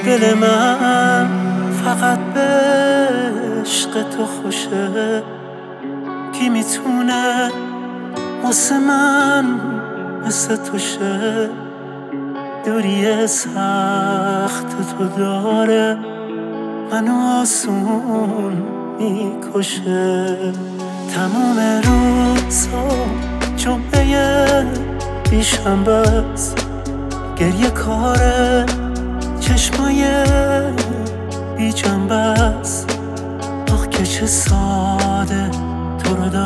دل من فقط به عشق تو خوشه. کی میتونه واسه من مثل تو شه؟ دوری سخت تو داره منو آسون میکشه. تمام روزا جمعه بیشنبه است، گریه کاره چشمای بی جنبه است. آخ که چه ساده تو رو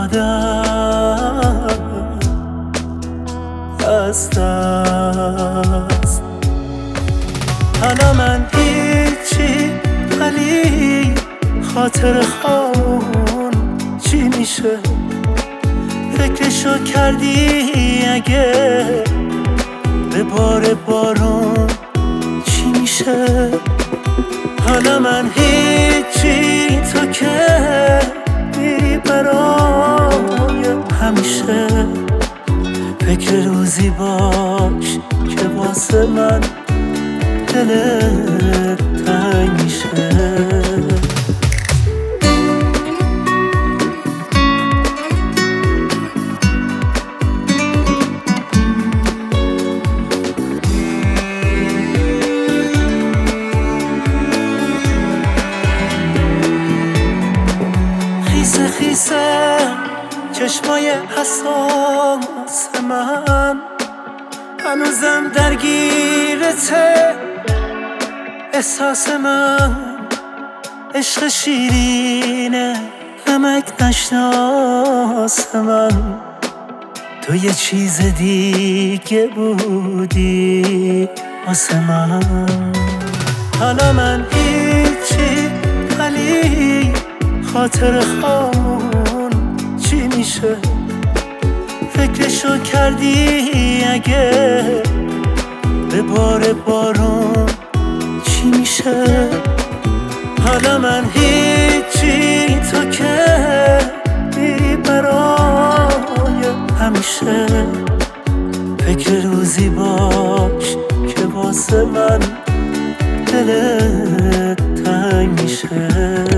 دادم از دست. حالا من هیچی ولی خاطر خون چی میشه؟ فکرشو کردی اگه به بار بارون چی میشه؟ حالا من هیچی تو که میری برای همیشه. فکر روزی باش که واسه من دلت تنگ میشه. خیسه خیسه چشمای حساس من، هنوزم درگیرته احساس من. عشق شیرینه نمک نشناس من، تو یه چیز دیگه بودی واسه من. حالا من هیچی ولی خاطر خون چی میشه؟ فکرشو کردی اگه به بار بارون چی میشه؟ حالا من هیچی تو که میری برای همیشه. فکر روزی باش که واسه من دلت تنگ میشه.